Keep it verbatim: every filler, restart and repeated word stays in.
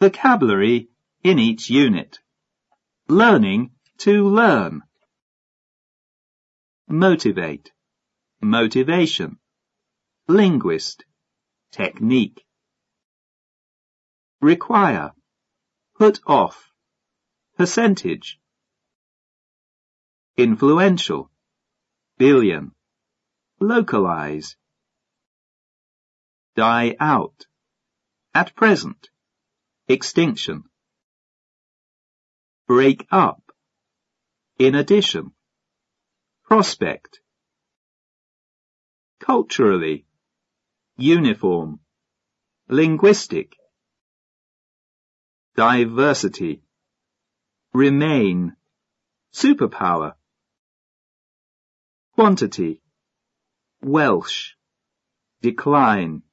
Vocabulary in each unit. Learning to learn. Motivate, motivation. Linguist, technique. Require, put off, percentage. Influential, billion. Localize. Die out, at present. Extinction. Break up, in addition. Prospect. Culturally, uniform. Linguistic. Diversity. Remain. Superpower. Quantity. Welsh. Decline.